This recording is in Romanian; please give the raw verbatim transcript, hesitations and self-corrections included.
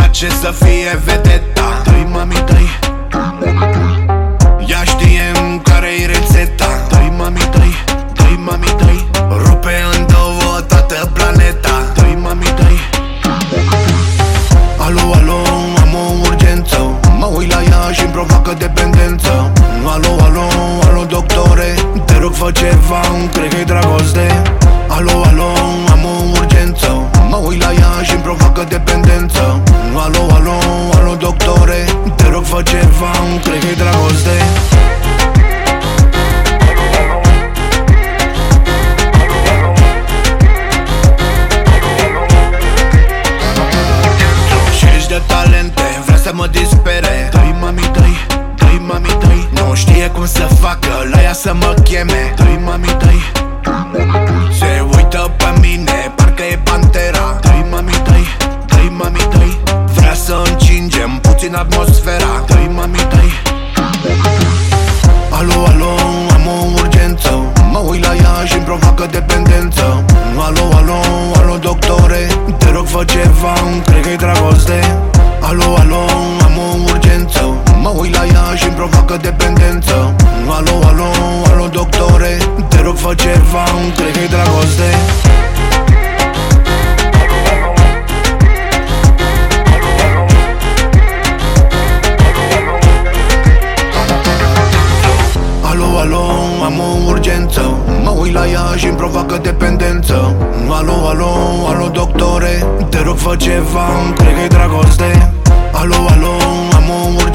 place să fie vedeta. Dă-i mami, dă-i, ea știe care-i rețeta. Dă-i mami, dă-i, dă-i mami, dă-i, rupe în două toată planeta. Dă-i mami, dă-i. Alo, alo, am o urgență, mă uit la ea și-mi provoacă dependență. Alo, alo, alo, doctore, te rog fă ceva, cred că-i dragoste. Alo, alo, am o urgență, mă uit la ea și-mi provoacă dependență. Alo, alo, alo, doctore, te rog fă ceva, cred că-i dragoste. Și-și de talente, vrea să mă dispere. Dă-i mami, dă-i, dă-i mami, dă-i, nu știe cum să facă la ea să mă cheme. Dă-i mami, dă-i, se uită pe mine, parcă e Pantera. Dă-i mami, dă-i, dă-i mami, dă-i, vrea să încingem puțin atmosfera. Dă-i mami, dă-i. Alo, alo, am o urgență, mă uit la ea și-mi provoacă dependență. Alo, alo, alo, doctore, te rog fă ceva, cred că-i dragoste. Alo, alo, am o urgență, mă uit la ea și-mi provoacă dependență. Alo, alo, alo, doctore, te rog fă ceva, cred că-i dragoste. Alo, alo, am o urgență, mă uit la ea și-mi provoacă dependență. Alo, alo, alo, doctore, te rog fă ceva, cred că-i dragoste. Alo, alo, am o urgență.